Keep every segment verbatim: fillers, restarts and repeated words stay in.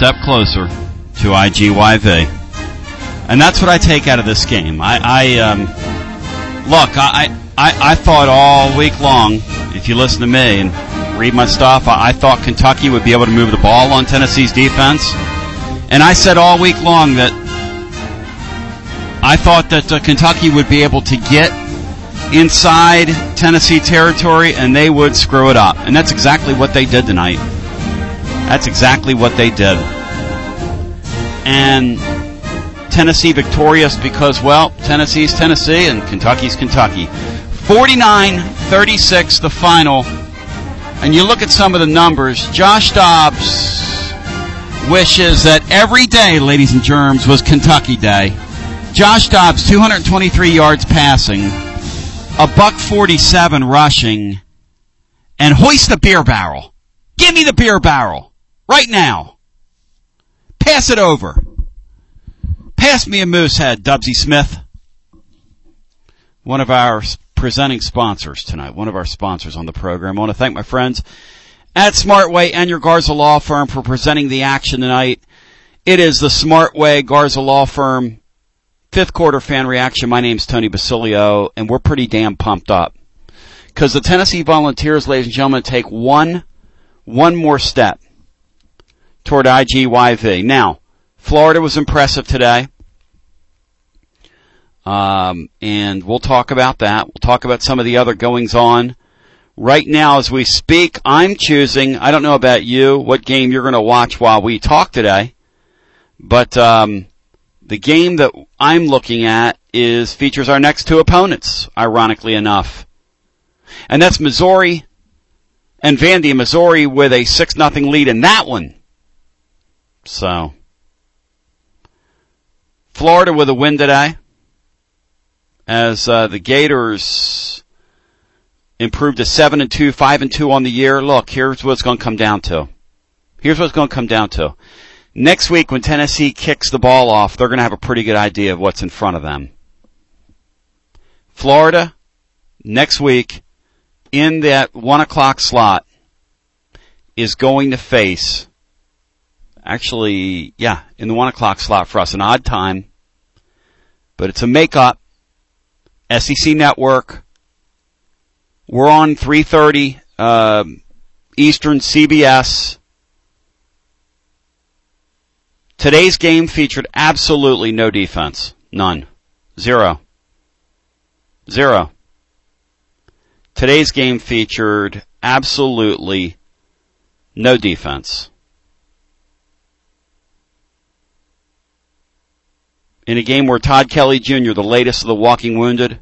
step closer to I G Y V. And that's what I take out of this game. I, I um, look, I, I, I thought all week long, if you listen to me and read my stuff, I, I thought Kentucky would be able to move the ball on Tennessee's defense. And I said all week long that I thought that uh, Kentucky would be able to get inside Tennessee territory and they would screw it up. And that's exactly what they did tonight. That's exactly what they did. And Tennessee victorious because, well, Tennessee's Tennessee and Kentucky's Kentucky. forty-nine thirty-six the final. And you look at some of the numbers. Josh Dobbs wishes that every day, ladies and germs, was Kentucky Day. Josh Dobbs, two hundred twenty-three yards passing, a buck forty-seven rushing, and hoist the beer barrel. Give me the beer barrel right now. Pass it over. Pass me a moose head, Dubsy Smith. One of our presenting sponsors tonight, one of our sponsors on the program. I want to thank my friends at Smartway and your Garza Law Firm for presenting the action tonight. It is the Smartway Garza Law Firm fifth quarter fan reaction. My name's Tony Basilio, and we're pretty damn pumped up because the Tennessee Volunteers, ladies and gentlemen, take one, one more step toward I G Y V. Now, Florida was impressive today. Um, and we'll talk about that. We'll talk about some of the other goings on. Right now, as we speak, I'm choosing, I don't know about you, what game you're going to watch while we talk today, but um, the game that I'm looking at is features our next two opponents, ironically enough. And that's Missouri and Vandy. Missouri with a six nothing lead in that one. So, Florida with a win today, as uh, the Gators improved to seven and two, five and two on the year. Look, here's what it's going to come down to. Here's what it's going to come down to. Next week, when Tennessee kicks the ball off, they're going to have a pretty good idea of what's in front of them. Florida, next week, in that one o'clock slot, is going to face, actually, yeah, in the one o'clock slot for us, an odd time, but it's a make-up. S E C Network. We're on three thirty uh, Eastern, C B S. Today's game featured absolutely no defense. None. Zero. Zero. Today's game featured absolutely no defense. In a game where Todd Kelly Junior, the latest of the walking wounded,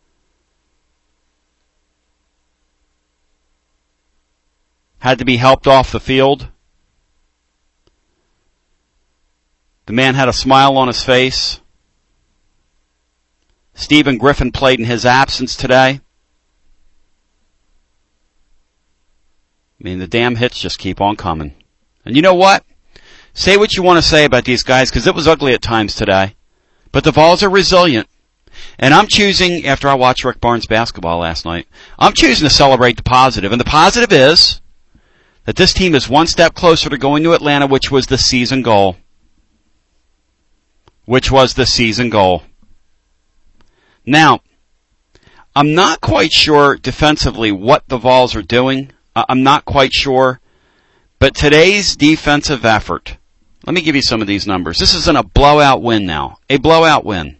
had to be helped off the field. The man had a smile on his face. Stephen Griffin played in his absence today. I mean, the damn hits just keep on coming. And you know what? Say what you want to say about these guys, because it was ugly at times today. But the Vols are resilient. And I'm choosing, after I watched Rick Barnes basketball last night, I'm choosing to celebrate the positive. And the positive is that this team is one step closer to going to Atlanta, which was the season goal. Which was the season goal. Now, I'm not quite sure defensively what the Vols are doing. I'm not quite sure. But today's defensive effort, let me give you some of these numbers. This isn't a blowout win now. A blowout win.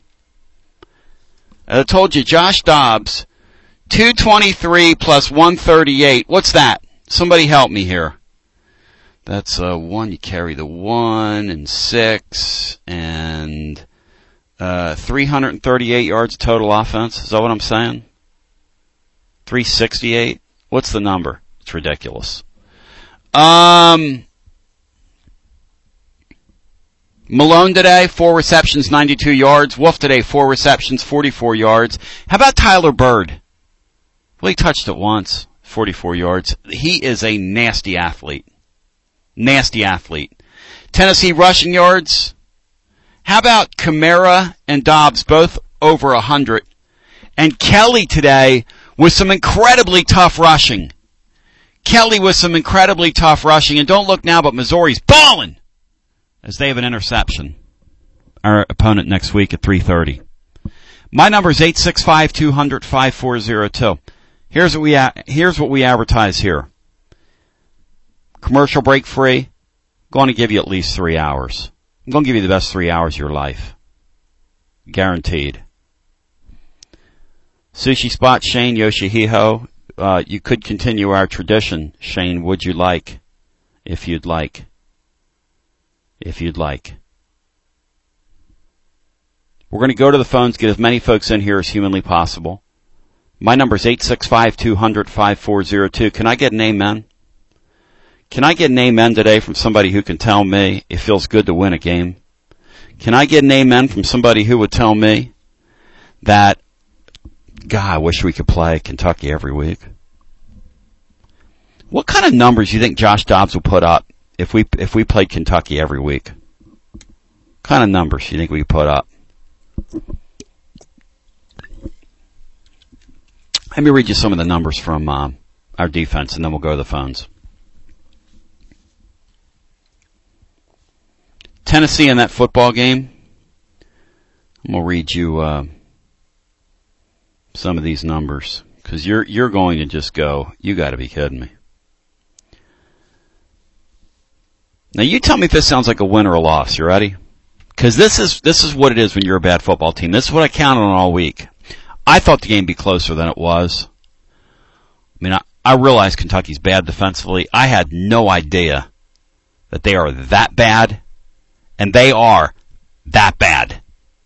I told you, Josh Dobbs, two twenty-three plus one thirty-eight. What's that? Somebody help me here. That's uh, one, you carry the one, and six, and uh, three hundred thirty-eight yards total offense. Is that what I'm saying? three sixty-eight? What's the number? It's ridiculous. Um, Malone today, four receptions, ninety-two yards. Wolf today, four receptions, forty-four yards. How about Tyler Bird? Well, he touched it once, forty-four yards. He is a nasty athlete. Nasty athlete. Tennessee rushing yards. How about Kamara and Dobbs, both over one hundred? And Kelly today with some incredibly tough rushing. Kelly with some incredibly tough rushing. And don't look now, but Missouri's balling. as they have an interception. Our opponent next week at three thirty. My number is eight six five, two hundred, five four zero two. Here's what we, a- here's what we advertise here. Commercial break free. Going to give you at least three hours. I'm going to give you the best three hours of your life. Guaranteed. Sushi Spot, Shane Yoshihiro. Uh, you could continue our tradition. Shane, would you like? If you'd like. If you'd like. We're going to go to the phones, get as many folks in here as humanly possible. My number is eight six five, two hundred, five four zero two. Can I get an amen? Can I get an amen today from somebody who can tell me it feels good to win a game? Can I get an amen from somebody who would tell me that, God, I wish we could play Kentucky every week? What kind of numbers do you think Josh Dobbs will put up if we if we played Kentucky every week? What kind of numbers do you think we could put up? Let me read you some of the numbers from uh, our defense, and then we'll go to the phones. Tennessee in that football game. I'm going to read you uh, some of these numbers, because you're you're going to just go, you got to be kidding me. Now you tell me if this sounds like a win or a loss. You ready? Because this is this is what it is when you're a bad football team. This is what I counted on all week. I thought the game would be closer than it was. I mean, I, I realize Kentucky's bad defensively. I had no idea that they are that bad, and they are that bad.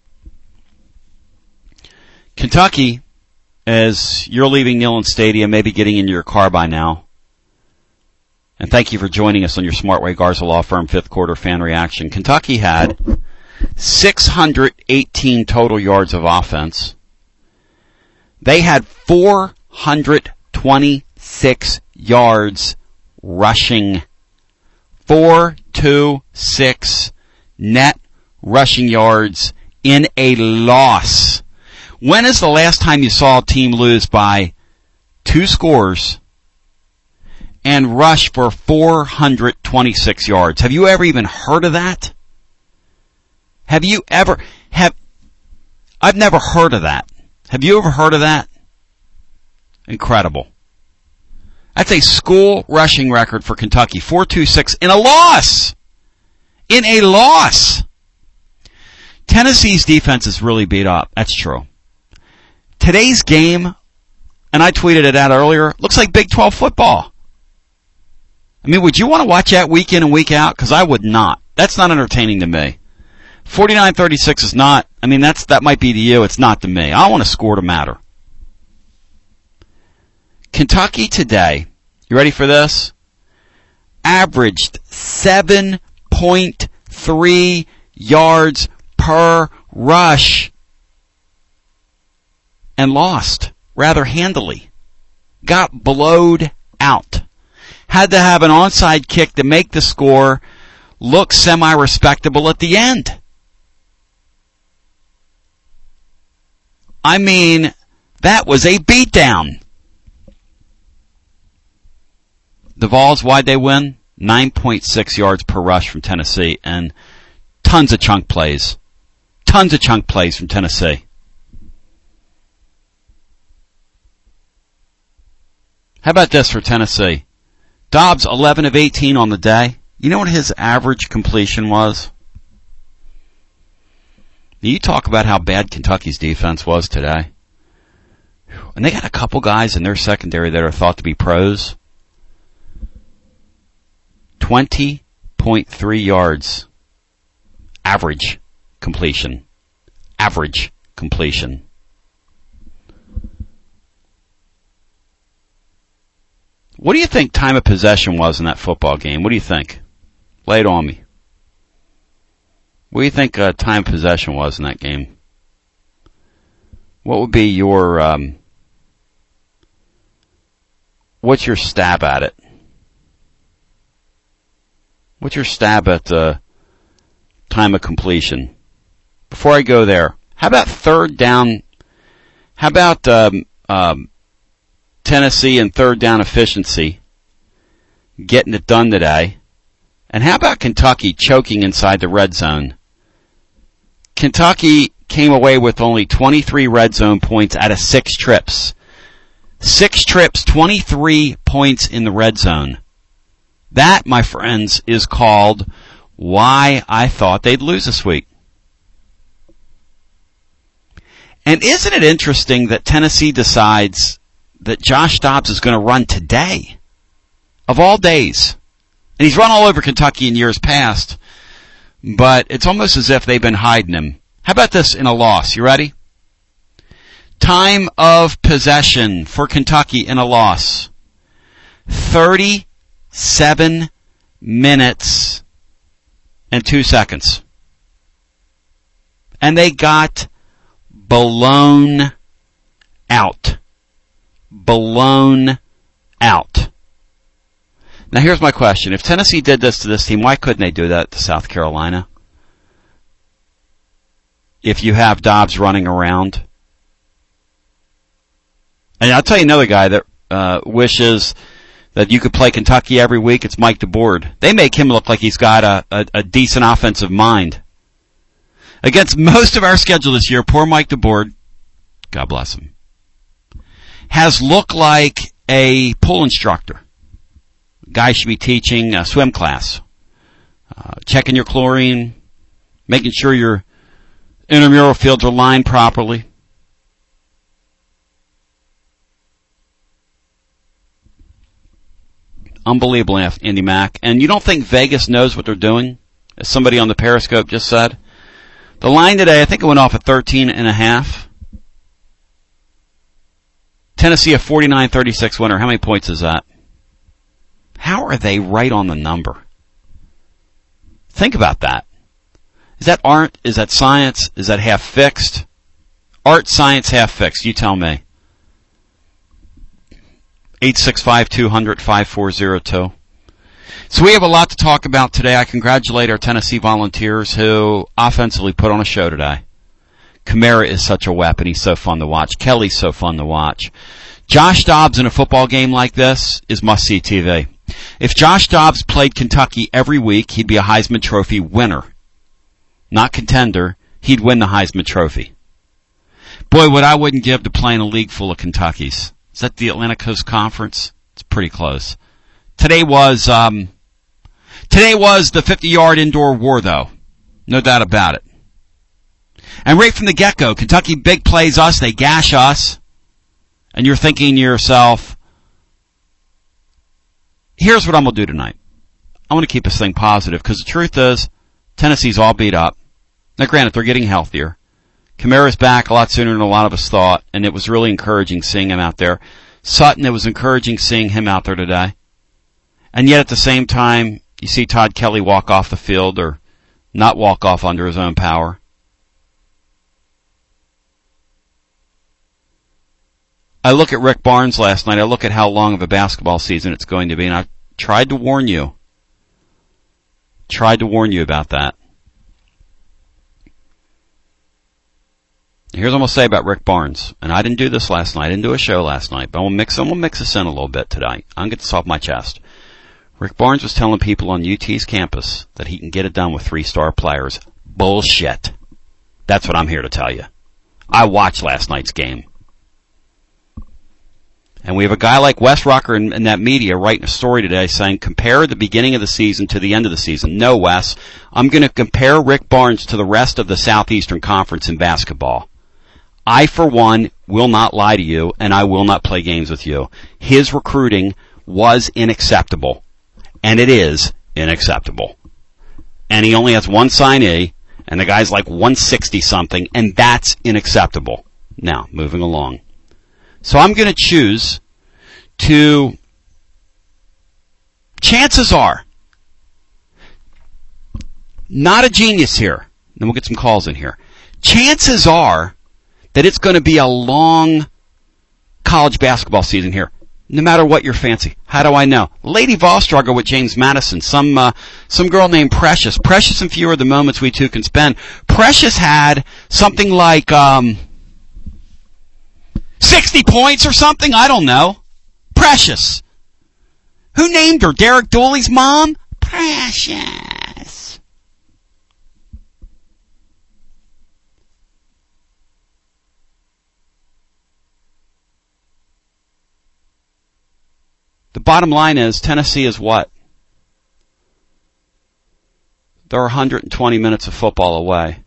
Kentucky, as you're leaving Neyland Stadium, maybe getting into your car by now, and thank you for joining us on your Smartway Garza Law Firm fifth quarter fan reaction. Kentucky had six hundred eighteen total yards of offense. They had four hundred twenty-six yards rushing. four two six net rushing yards in a loss. When is the last time you saw a team lose by two scores and rush for four hundred twenty-six yards? Have you ever even heard of that? Have you ever, have, I've never heard of that. Have you ever heard of that? Incredible. That's a school rushing record for Kentucky. four two six in a loss. In a loss. Tennessee's defense is really beat up. That's true. Today's game, and I tweeted it out earlier, looks like Big twelve football. I mean, would you want to watch that week in and week out? Because I would not. That's not entertaining to me. forty-nine thirty-six is not, I mean, that's that might be to you. It's not to me. I want a score to matter. Kentucky today, you ready for this? Averaged seven point three yards per rush and lost rather handily. Got blowed out. Had to have an onside kick to make the score look semi-respectable at the end. I mean, that was a beatdown. The Vols, why'd they win? nine point six yards per rush from Tennessee, and tons of chunk plays. Tons of chunk plays from Tennessee. How about this for Tennessee? Dobbs, eleven of eighteen on the day. You know what his average completion was? You talk about how bad Kentucky's defense was today. And they got a couple guys in their secondary that are thought to be pros. twenty point three yards. Average completion. Average completion. What do you think time of possession was in that football game? What do you think? Lay it on me. What do you think uh, time of possession was in that game? What would be your, um, what's your stab at it? What's your stab at the time of completion? Before I go there, how about third down, how about um, um, Tennessee and third down efficiency, getting it done today, And how about Kentucky choking inside the red zone? Kentucky came away with only twenty-three red zone points out of six trips. Six trips, twenty-three points in the red zone. That, my friends, is called why I thought they'd lose this week. And isn't it interesting that Tennessee decides that Josh Dobbs is going to run today? Of all days. And he's run all over Kentucky in years past, but it's almost as if they've been hiding him. How about this in a loss? You ready? Time of possession for Kentucky in a loss. thirty-seven minutes and two seconds. And they got blown out. Blown out. Now here's my question. If Tennessee did this to this team, why couldn't they do that to South Carolina? If you have Dobbs running around. And I'll tell you another guy that uh, wishes that you could play Kentucky every week. It's Mike DeBoard. They make him look like he's got a, a, a decent offensive mind. Against most of our schedule this year, poor Mike DeBoard, God bless him, has looked like a pool instructor. Guy should be teaching a swim class, uh, checking your chlorine, making sure your intramural fields are lined properly. Unbelievable, Andy Mack. And you don't think Vegas knows what they're doing? As somebody on the Periscope just said. The line today, I think it went off at thirteen and a half. Tennessee a forty-nine thirty-six winner. How many points is that? How are they right on the number? Think about that. Is that art? Is that science? Is that half fixed? Art, science, half fixed. You tell me. eight six five, two hundred, five four zero two. So we have a lot to talk about today. I congratulate our Tennessee Volunteers who offensively put on a show today. Kamara is such a weapon. He's so fun to watch. Kelly's so fun to watch. Josh Dobbs in a football game like this is must-see T V. If Josh Dobbs played Kentucky every week, he'd be a Heisman Trophy winner. Not contender. He'd win the Heisman Trophy. Boy, what I wouldn't give to play in a league full of Kentuckys. Is that the Atlantic Coast Conference? It's pretty close. Today was, um, today was the fifty-yard indoor war, though. No doubt about it. And right from the get-go, Kentucky big plays us, they gash us, and you're thinking to yourself, here's what I'm going to do tonight. I'm going to keep this thing positive, because the truth is, Tennessee's all beat up. Now granted, they're getting healthier. Kamara's back a lot sooner than a lot of us thought, and it was really encouraging seeing him out there. Sutton, it was encouraging seeing him out there today. And yet at the same time, you see Todd Kelly walk off the field or not walk off under his own power. I look at Rick Barnes last night. I look at how long of a basketball season it's going to be, and I tried to warn you. Tried to warn you about that. Here's what I'm going to say about Rick Barnes. And I didn't do this last night. I didn't do a show last night. But I'm going to mix, I'm going to mix this in a little bit tonight. I'm going to get this off my chest. Rick Barnes was telling people on U T's campus that he can get it done with three-star players. Bullshit. That's what I'm here to tell you. I watched last night's game. And we have a guy like Wes Rucker in, in that media writing a story today saying, compare the beginning of the season to the end of the season. No, Wes. I'm going to compare Rick Barnes to the rest of the Southeastern Conference in basketball. I, for one, will not lie to you, and I will not play games with you. His recruiting was unacceptable, and it is unacceptable. And he only has one signee, and the guy's like one sixty something, and that's unacceptable. Now, moving along. So I'm going to choose to, chances are, not a genius here. Then we'll get some calls in here. Chances are that it's going to be a long college basketball season here, no matter what your fancy. How do I know? Lady Vostrugger with James Madison, some uh, some girl named Precious. Precious and few are the moments we two can spend. Precious had something like um, sixty points or something. I don't know. Precious. Who named her? Derek Dooley's mom? Precious. The bottom line is Tennessee is what? They're one hundred twenty minutes of football away.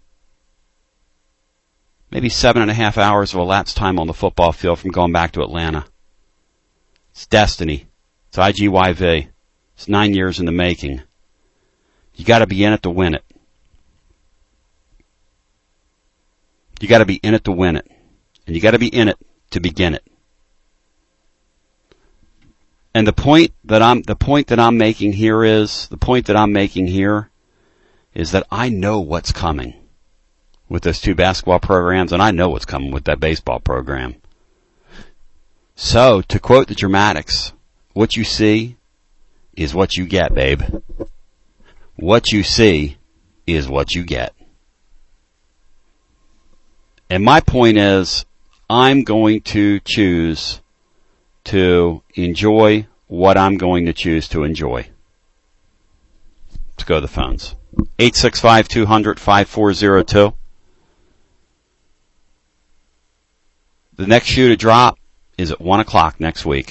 Maybe seven and a half hours of elapsed time on the football field from going back to Atlanta. It's destiny. It's I G Y V. It's nine years in the making. You got to be in it to win it. You got to be in it to win it. And you got to be in it to begin it. And the point that I'm the point that I'm making here is the point that I'm making here is that I know what's coming with those two basketball programs, and I know what's coming with that baseball program. So, to quote the Dramatics, what you see is what you get, babe. What you see is what you get. And my point is, I'm going to choose to enjoy what I'm going to choose to enjoy. Let's go to the phones. eight six five, two hundred, five four zero two. The next shoe to drop is at one o'clock next week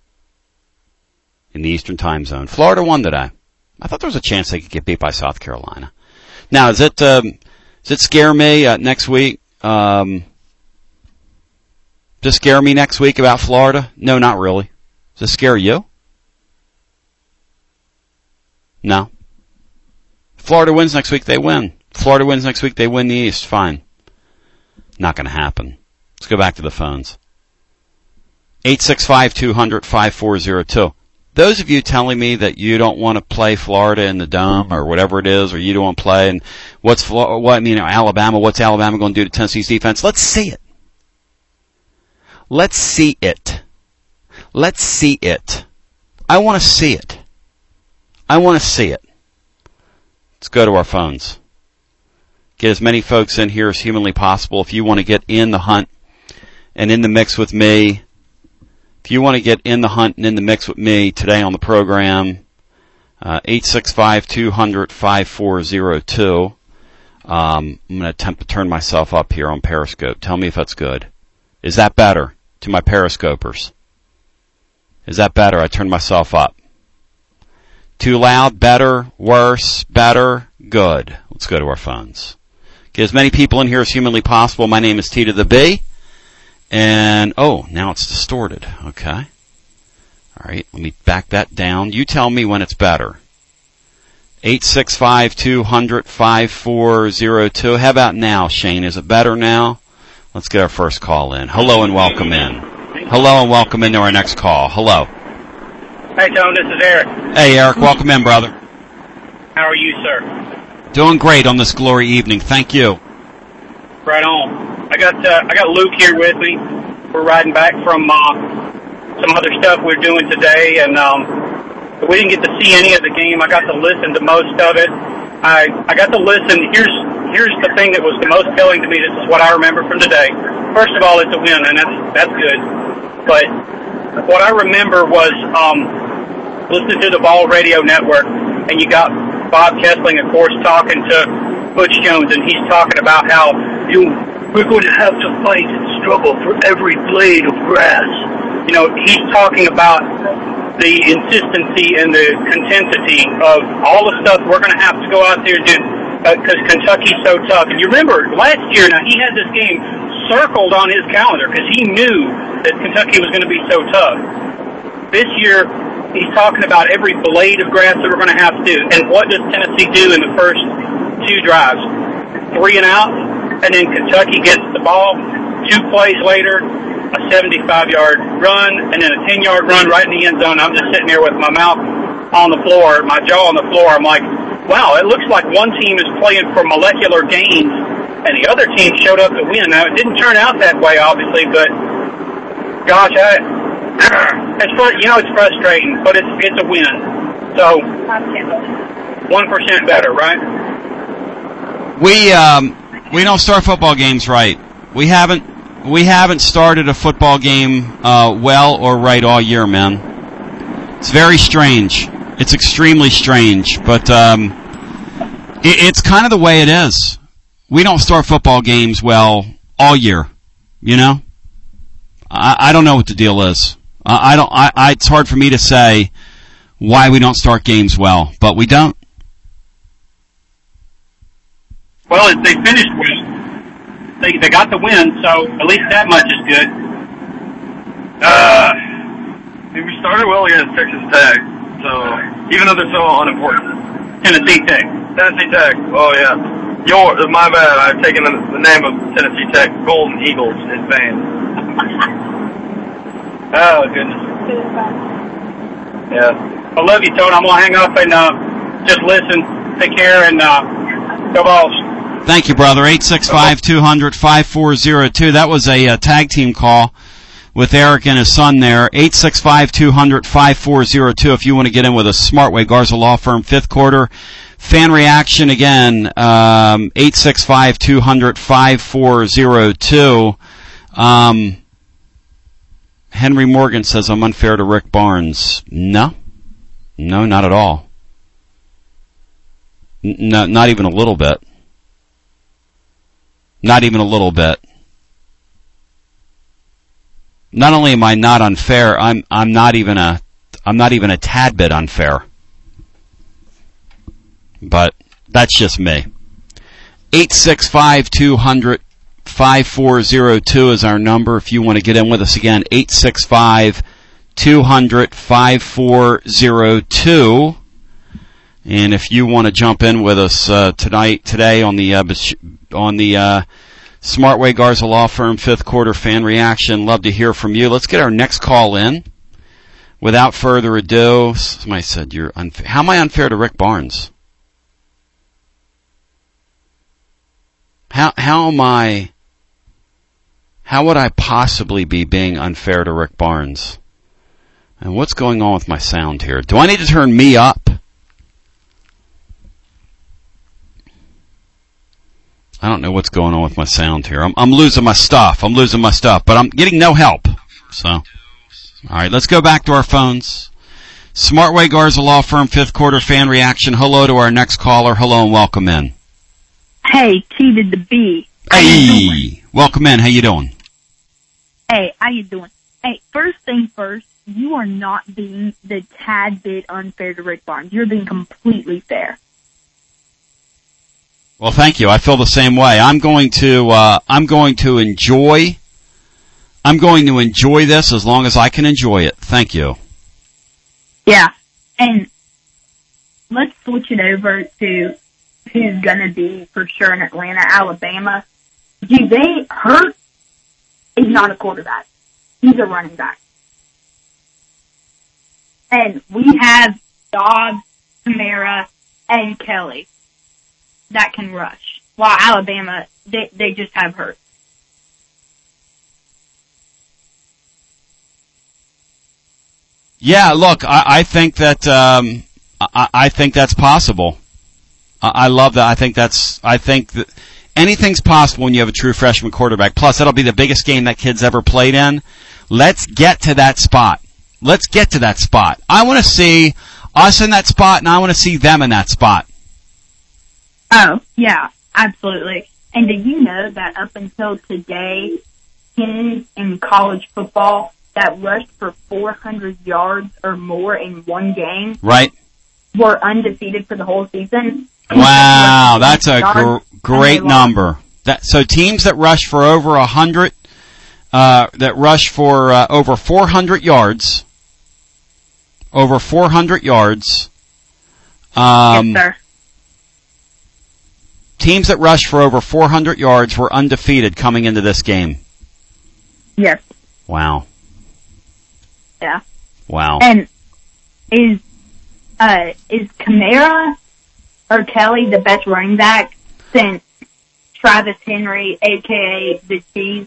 in the Eastern Time Zone. Florida won today. I thought there was a chance they could get beat by South Carolina. Now, does it, um, does it scare me uh, next week? Um, does it scare me next week about Florida? No, not really. Does it scare you? No. Florida wins next week, they win. Florida wins next week, they win the East. Fine. Not going to happen. Let's go back to the phones. eight six five, two hundred, five four zero two. Those of you telling me that you don't want to play Florida in the Dome or whatever it is, or you don't want to play, and what's what I mean, Alabama? What's Alabama going to do to Tennessee's defense? Let's see it. Let's see it. Let's see it. I want to see it. I want to see it. Let's go to our phones. Get as many folks in here as humanly possible. If you want to get in the hunt and in the mix with me, if you want to get in the hunt and in the mix with me today on the program, uh, eight six five, two hundred, five four zero two. Um, I'm going to attempt to turn myself up here on Periscope. Tell me if that's good. Is that better to my Periscopers? Is that better? I turned myself up. Too loud, better, worse, better, good. Let's go to our phones. Get as many people in here as humanly possible. My name is T to the B. And, oh, now it's distorted. Okay. All right, let me back that down. You tell me when it's better. eight six five, two hundred, five four zero two. How about now, Shane? Is it better now? Let's get our first call in. Hello and welcome in. Hello and welcome into our next call. Hello. Hey, Tone, this is Eric. Hey, Eric, welcome in, brother. How are you, sir? Doing great on this glory evening. Thank you. Right on. I got uh, I got Luke here with me. We're riding back from uh, some other stuff we're doing today, and um, we didn't get to see any of the game. I got to listen to most of it. I I got to listen. Here's here's the thing that was the most telling to me. This is what I remember from today. First of all, it's a win, and that's that's good. But what I remember was um, listening to the Ball Radio Network, and you got Bob Kessling, of course, talking to Butch Jones, and he's talking about how you we're going to have to fight and struggle for every blade of grass. You know, he's talking about the insistency and the contentity of all the stuff we're going to have to go out there and do because uh, Kentucky's so tough. And you remember last year, now he had this game circled on his calendar because he knew that Kentucky was going to be so tough. This year, he's talking about every blade of grass that we're going to have to do. And what does Tennessee do in the first two drives? Three and out, and then Kentucky gets the ball. Two plays later, a seventy-five-yard run, and then a ten-yard run right in the end zone. I'm just sitting there with my mouth on the floor, my jaw on the floor. I'm like, wow, it looks like one team is playing for molecular gains, and the other team showed up to win. Now, it didn't turn out that way, obviously, but gosh, I, it's you know it's frustrating, but it's it's a win. So one percent better, right? We um we don't start football games right. We haven't we haven't started a football game uh, well or right all year, man. It's very strange. It's extremely strange, but um, it, it's kind of the way it is. We don't start football games well all year, you know? I, I don't know what the deal is. I, I don't. I, I, it's hard for me to say why we don't start games well, but we don't. Well, they finished well. They they got the win, so at least that much is good. Uh, we started well against Texas Tech, so even though they're so unimportant. Tennessee Tech. Tennessee Tech. Oh yeah. Your, my bad. I've taken the, the name of Tennessee Tech Golden Eagles in vain. Oh goodness. Yeah. I love you, Tone. I'm gonna hang up and uh, just listen. Take care and uh, go Vols. Thank you, brother. eight six five, two hundred, five four zero two. That was a uh, tag team call with Eric and his son there. eight six five, two hundred, five four zero two if you want to get in with a Smartway Garza Law Firm fifth quarter. Fan reaction again, um, eight six five, two hundred, five four zero two. Um, Henry Morgan says I'm unfair to Rick Barnes. No. No, not at all. No, not even a little bit. Not even a little bit. Not only am I not unfair, I'm I'm not even a I'm not even a tad bit unfair. But that's just me. eight six five, two hundred, five four zero two is our number if you want to get in with us again. eight six five, two hundred, five four zero two. And if you want to jump in with us uh, tonight, today on the uh, on the uh, Smartway Garza Law Firm fifth quarter fan reaction, love to hear from you. Let's get our next call in. Without further ado, somebody said you're unfair. How am I unfair to Rick Barnes? How how am I? How would I possibly be being unfair to Rick Barnes? And what's going on with my sound here? Do I need to turn me up? I don't know what's going on with my sound here. I'm I'm losing my stuff. I'm losing my stuff, but I'm getting no help. So, all right, let's go back to our phones. Smartway Garza Law Firm fifth quarter fan reaction. Hello to our next caller. Hello and welcome in. Hey, T to the B. Hey, welcome in. How you doing? Hey, how you doing? Hey, first thing first, you are not being the tad bit unfair to Rick Barnes. You're being completely fair. Well, thank you. I feel the same way. I'm going to, uh, I'm going to enjoy, I'm going to enjoy this as long as I can enjoy it. Thank you. Yeah, and let's switch it over to who's going to be for sure in Atlanta, Alabama. Do they hurt? He's not a quarterback. He's a running back. And we have Dobbs, Kamara, and Kelly that can rush. While Alabama, they, they just have hurt. Yeah, look, I, I think that um, I, I think that's possible. I, I love that. I think that's. I think that anything's possible when you have a true freshman quarterback. Plus, that'll be the biggest game that kid's ever played in. Let's get to that spot. Let's get to that spot. I want to see us in that spot, and I want to see them in that spot. Oh, yeah, absolutely. And did you know that up until today, teams in college football that rushed for four hundred yards or more in one game right. were undefeated for the whole season? Wow, that's a gr- great number. That so teams that rush for over a hundred, uh, that rush for uh, over four hundred yards, over four hundred yards. Um, yes, sir. Teams that rush for over four hundred yards were undefeated coming into this game. Yes. Wow. Yeah. Wow. And is uh is Kamara or Kelly the best running back since Travis Henry, aka the Cheese?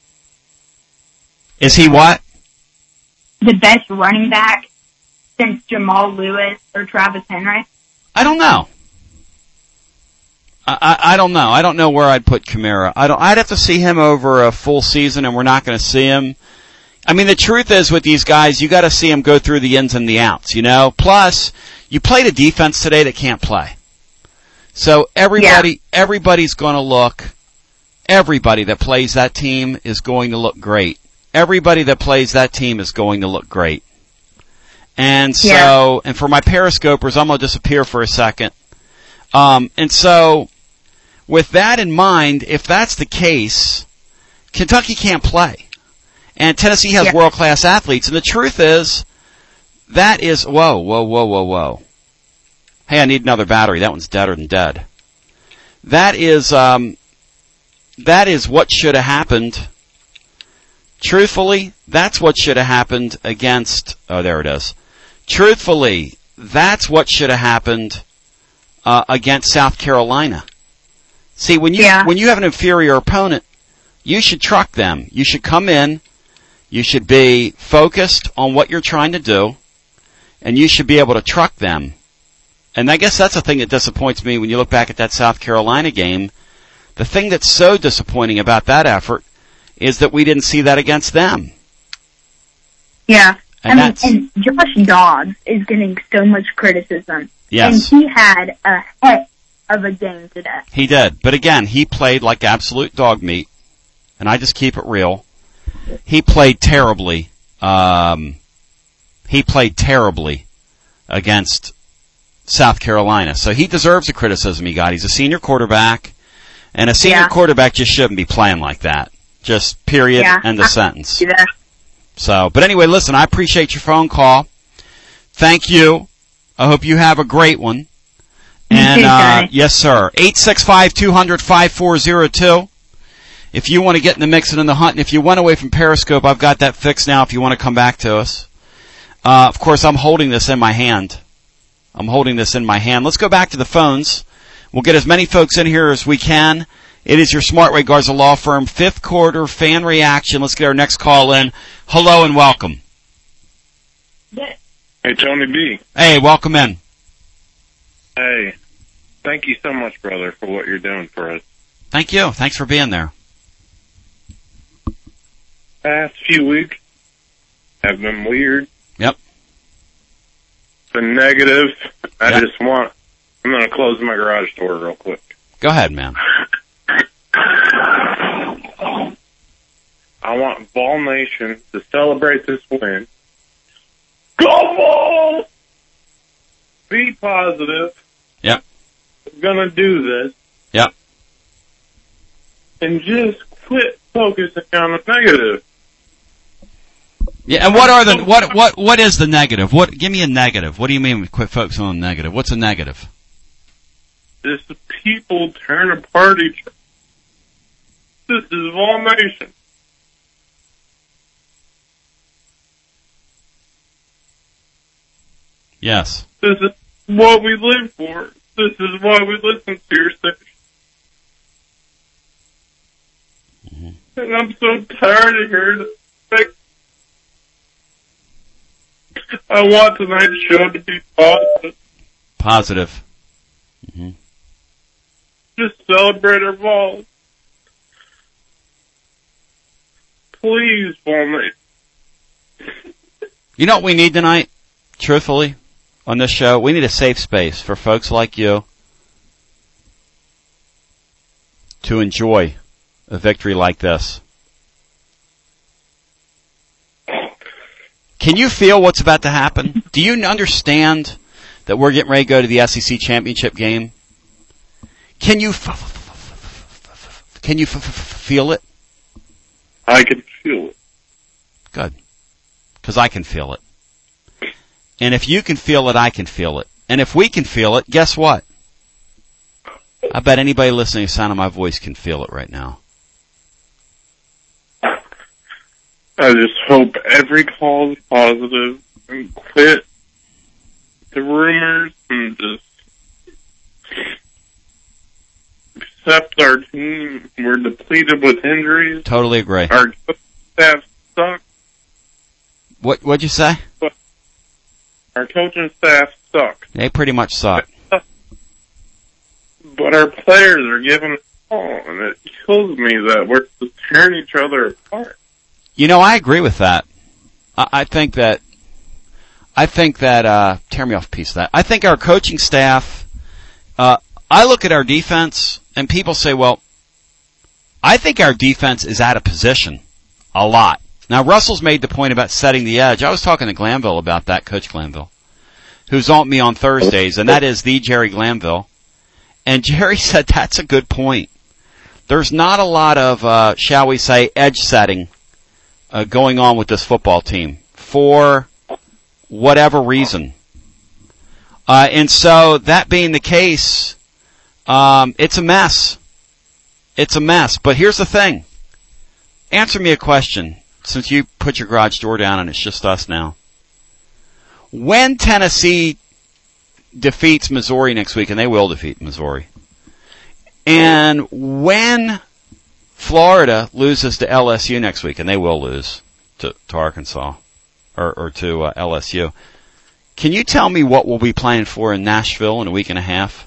Is he what? The best running back since Jamal Lewis or Travis Henry? I don't know. I, I, I don't know. I don't know where I'd put Kamara. I don't. I'd have to see him over a full season, and we're not going to see him. I mean, the truth is with these guys, you got to see them go through the ins and the outs, you know. Plus, you played a defense today that can't play. So everybody, yeah. everybody's going to look. Everybody that plays that team is going to look great. Everybody that plays that team is going to look great. And so, yeah. and for my Periscopers, I'm going to disappear for a second. Um, and so, with that in mind, if that's the case, Kentucky can't play. And Tennessee has yeah. world-class athletes. And the truth is, that is, whoa, whoa, whoa, whoa, whoa. Hey, I need another battery. That one's deader than dead. That is, um, that is what should have happened. Truthfully, that's what should have happened against, oh, there it is. Truthfully, that's what should have happened uh, against South Carolina. See, when you yeah. when you have an inferior opponent, you should truck them. You should come in. You should be focused on what you're trying to do, and you should be able to truck them. And I guess that's the thing that disappoints me when you look back at that South Carolina game. The thing that's so disappointing about that effort is that we didn't see that against them. Yeah. And, I mean, and Josh Dobbs is getting so much criticism. Yes. And he had a heck of a game today. He did. But again, he played like absolute dog meat. And I just keep it real. He played terribly. Um, he played terribly against South Carolina. So he deserves the criticism he got. He's a senior quarterback. And a senior yeah. quarterback just shouldn't be playing like that. Just period, yeah. end of sentence. Yeah. So, but anyway, listen, I appreciate your phone call. Thank you. I hope you have a great one. And, uh, yes, sir. eight six five, two hundred, five four zero two. If you want to get in the mix and in the hunt, and if you went away from Periscope, I've got that fixed now if you want to come back to us. Uh, of course, I'm holding this in my hand. I'm holding this in my hand. Let's go back to the phones. We'll get as many folks in here as we can. It is your Smartway Garza Law Firm fifth quarter fan reaction. Let's get our next call in. Hello and welcome. Hey, Tony B. Hey, welcome in. Hey, thank you so much, brother, for what you're doing for us. Thank you. Thanks for being there. Past few weeks have been weird. Yep. Been negative. I yep. just want, I'm going to close my garage door real quick. Go ahead, man. I want Ball Nation to celebrate this win. Go Ball! Be positive. Yep. We're gonna do this. Yep. And just quit focusing on the negative. Yeah, and what are the what what what is the negative? What give me a negative. What do you mean we quit focusing on the negative? What's a negative? It's the people tearing apart each other. This is Ball Nation. Yes. This is what we live for. This is why we listen to your station. Mm-hmm. And I'm so tired of hearing it. I want tonight's show to be positive. Positive. Mm-hmm. Just celebrate our balls. Please, Ball Nation. You know what we need tonight? Truthfully? On this show, we need a safe space for folks like you to enjoy a victory like this. Can you feel what's about to happen? Do you understand that we're getting ready to go to the S E C championship game? Can you f- f- f- can you f- f- feel it? I can feel it. Good, because I can feel it. And if you can feel it, I can feel it. And if we can feel it, guess what? I bet anybody listening to the sound of my voice can feel it right now. I just hope every call is positive and quit the rumors and just accept our team. We're depleted with injuries. Totally agree. Our staff sucks. What, what'd you say? But our coaching staff sucks. They pretty much suck. But our players are giving it all, and it kills me that we're just tearing each other apart. You know, I agree with that. I, I think that, I think that, uh, tear me off a piece of that. I think our coaching staff, uh, I look at our defense and people say, well, I think our defense is out of position a lot. Now, Russell's made the point about setting the edge. I was talking to Glanville about that, Coach Glanville, who's on me on Thursdays, and that is the Jerry Glanville. And Jerry said that's a good point. There's not a lot of, uh, shall we say, edge setting uh, going on with this football team for whatever reason. Uh, and so, that being the case, um, it's a mess. It's a mess. But here's the thing. Answer me a question, since you put your garage door down and it's just us now. When Tennessee defeats Missouri next week, and they will defeat Missouri, and when Florida loses to L S U next week, and they will lose to, to Arkansas, or, or to uh, L S U, can you tell me what we'll be playing for in Nashville in a week and a half?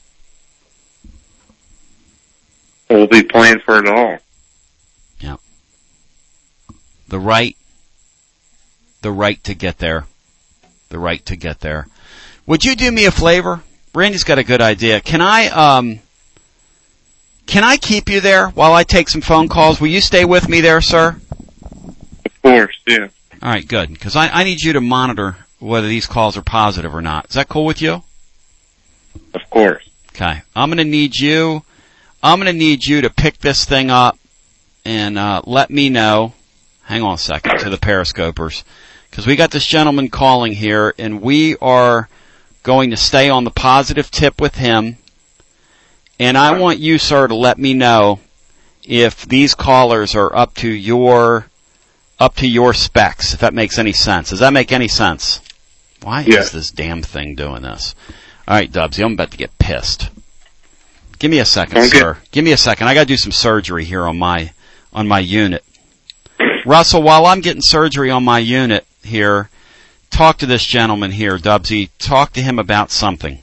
We'll be playing for it all. Yeah. The right, the right to get there. The right to get there. Would you do me a favor? Randy's got a good idea. Can I, um, can I keep you there while I take some phone calls? Will you stay with me there, sir? Of course, yeah. All right, good. Because I, I need you to monitor whether these calls are positive or not. Is that cool with you? Of course. Okay. I'm going to need you, I'm going to need you to pick this thing up and, uh, let me know. Hang on a second to the Periscopers. Because we got this gentleman calling here, and we are going to stay on the positive tip with him. And I want you, sir, to let me know if these callers are up to your up to your specs, if that makes any sense. Does that make any sense? Why yeah. is this damn thing doing this? All right, Dubsy, I'm about to get pissed. Give me a second, okay. sir. Give me a second. I got to do some surgery here on my on my unit. Russell, while I'm getting surgery on my unit here, talk to this gentleman here, Dubsy. Talk to him about something.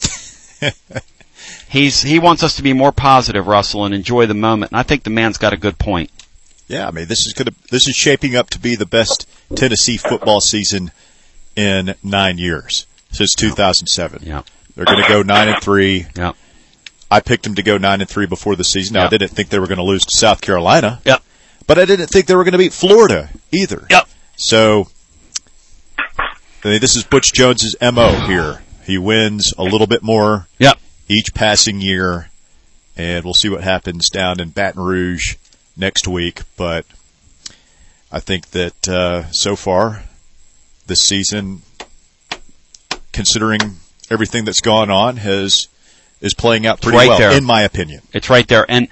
He's he wants us to be more positive, Russell, and enjoy the moment. And I think the man's got a good point. Yeah, I mean this is gonna this is shaping up to be the best Tennessee football season in nine years since two thousand seven. Yeah, they're going to go nine and three. Yeah, I picked them to go nine and three before the season. Now yep. I didn't think they were going to lose to South Carolina. Yep. But I didn't think they were going to beat Florida either. Yep. So, I mean, this is Butch Jones's M O here. He wins a little bit more yep. each passing year, and we'll see what happens down in Baton Rouge next week. But I think that uh, so far this season, considering everything that's gone on, has is playing out pretty right well, there. in my opinion. It's right there. And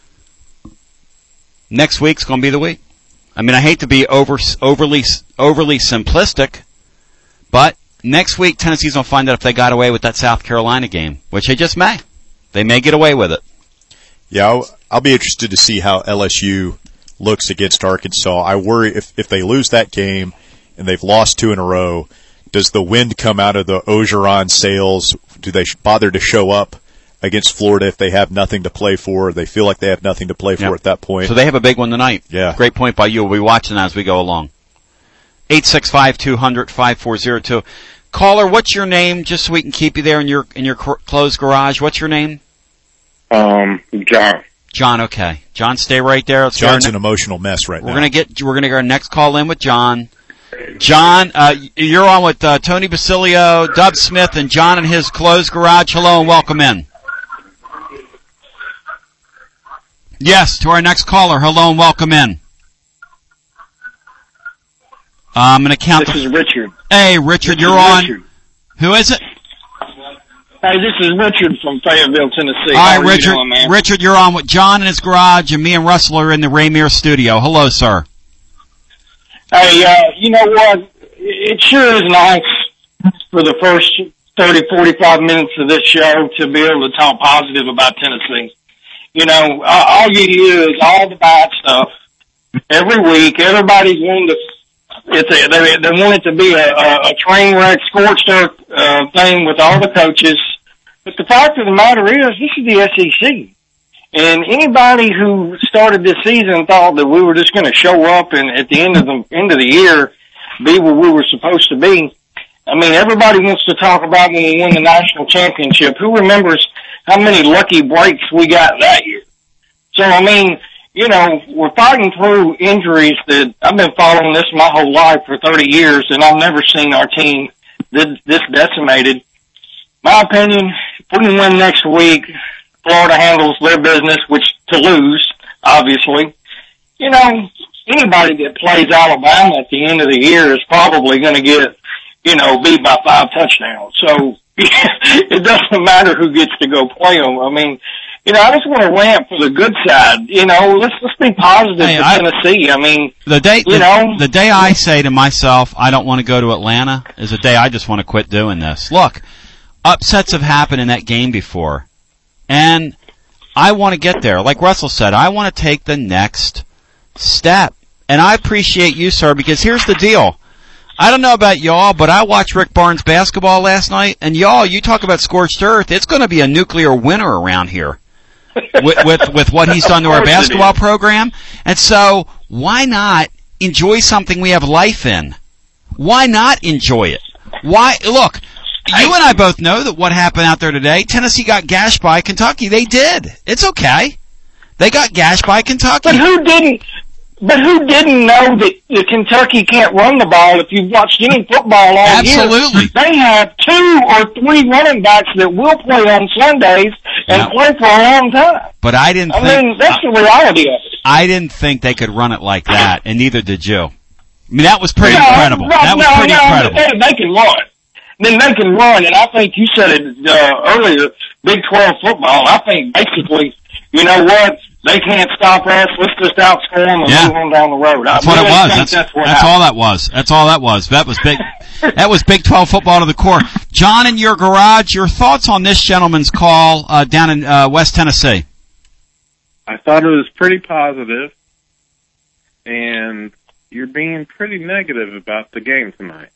next week's going to be the week. I mean, I hate to be over, overly overly simplistic, but next week Tennessee's going to find out if they got away with that South Carolina game, which they just may. They may get away with it. Yeah, I'll, I'll be interested to see how L S U looks against Arkansas. I worry if, if they lose that game and they've lost two in a row, does the wind come out of the Ogeron sails? Do they bother to show up against Florida if they have nothing to play for? They feel like they have nothing to play for yep. at that point. So they have a big one tonight. Yeah. Great point by you. We'll be watching that as we go along. eight six five, two hundred, five four zero two. Caller, what's your name, just so we can keep you there in your in your closed garage? What's your name? Um, John. John, okay. John, stay right there. Let's John's ne- an emotional mess right we're now. Gonna get, we're going to get our next call in with John. John, uh, you're on with uh, Tony Basilio, Dub Smith, and John in his closed garage. Hello and welcome in. Yes, to our next caller. Hello and welcome in. Uh, I'm going to count. This the... is Richard. Hey, Richard, this you're on. Richard. Who is it? Hey, this is Richard from Fayetteville, Tennessee. All How right, are Richard. you doing, man? Richard, you're on with John in his garage, and me and Russell are in the Rainier studio. Hello, sir. Hey, uh, you know what? It sure is nice for the first thirty, forty-five minutes of this show to be able to talk positive about Tennessee. You know, all you hear is all the bad stuff every week. Everybody's wanting to. It's a, they, they want it to be a, a, a train wreck, scorched earth uh, thing with all the coaches. But the fact of the matter is, this is the S E C. And anybody who started this season thought that we were just going to show up and at the end of the end of the year be where we were supposed to be. I mean, everybody wants to talk about when we win the national championship. Who remembers how many lucky breaks we got that year? So, I mean, you know, we're fighting through injuries that I've been following this my whole life for thirty years, and I've never seen our team this, this decimated. My opinion, if we can win next week, Florida handles their business, which to lose, obviously. You know, anybody that plays Alabama at the end of the year is probably going to get, you know, beat by five touchdowns. So it doesn't matter who gets to go play them. I mean, you know, I just want to rant for the good side. You know, let's let's be positive Hey, for I- Tennessee. I mean, The day, You the, know? the day I say to myself, I don't want to go to Atlanta, is the day I just want to quit doing this. Look, upsets have happened in that game before, and I want to get there. Like Russell said, I want to take the next step. And I appreciate you, sir, because here's the deal. I don't know about y'all, but I watched Rick Barnes basketball last night, and y'all, you talk about scorched earth, it's going to be a nuclear winter around here with, with, with what he's done to our Of course it basketball is. program. And so, why not enjoy something we have life in? Why not enjoy it? Why, look, you and I both know that what happened out there today, Tennessee got gashed by Kentucky. They did. It's okay. They got gashed by Kentucky. but who didn't? But who didn't know that, that Kentucky can't run the ball? If you've watched any football all Absolutely. year, they have two or three running backs that will play on Sundays and Yeah. play for a long time. But I didn't I think, mean, that's the reality of it. I didn't think they could run it like that, and neither did you. I mean, that was pretty No, incredible. no, That was no, pretty no, incredible. They, they can run. Then they can run, and I think you said it uh, earlier, Big twelve football, I think basically, you know what, they can't stop us, let's just outscore them and Yeah. move on down the road. That's I what it really was. think That's, that's, what that's happened. all that was. That's all that was. That was big. That was Big twelve football to the core. John, in your garage, your thoughts on this gentleman's call uh, down in uh, West Tennessee? I thought it was pretty positive, and you're being pretty negative about the game tonight.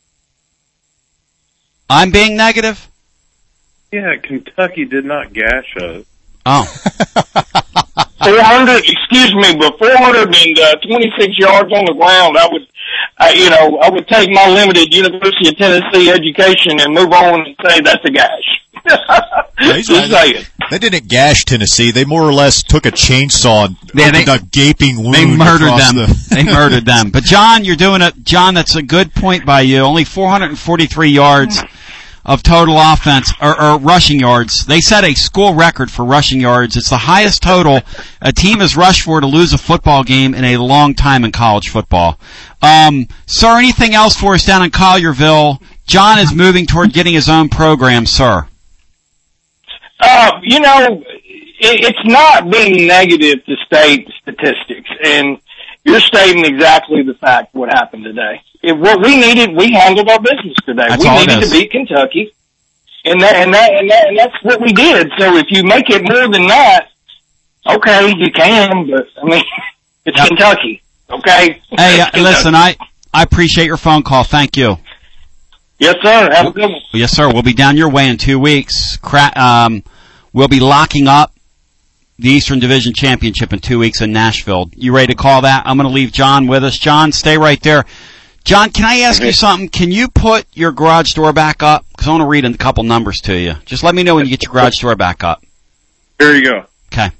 I'm being negative? Yeah, Kentucky did not gash us. Oh. four hundred, excuse me, but four hundred twenty-six yards on the ground, I would, I, you know, I would take my limited University of Tennessee education and move on and say that's a gash. Yeah, he's Just right. saying. They didn't gash Tennessee. They more or less took a chainsaw and Yeah, opened they- a gaping wound. They murdered across them. The, They murdered them. But John, you're doing it. John, that's a good point by you. Only four hundred forty-three yards of total offense, or, or rushing yards. They set a school record for rushing yards. It's the highest total a team has rushed for to lose a football game in a long time in college football. Um, sir, anything else for us down in Collierville? John is moving toward getting his own program, sir. Uh, you know, it, it's not being negative to state statistics, and you're stating exactly the fact what happened today. It, what we needed, we handled our business today. That's we all it needed is. to beat Kentucky, and that, and that, and that, and that's what we did. So if you make it more than that, okay, you can, but I mean, it's Yep. Kentucky, okay? Hey, uh, It's listen, I, I appreciate your phone call. Thank you. Yes, sir. Have a good one. Yes, sir. We'll be down your way in two weeks. Cra- um, we'll be locking up the Eastern Division Championship in two weeks in Nashville. You ready to call that? I'm going to leave John with us. John, stay right there. John, can I ask you something? Can you put your garage door back up? Because I want to read a couple numbers to you. Just let me know when you get your garage door back up. Here you go. Okay.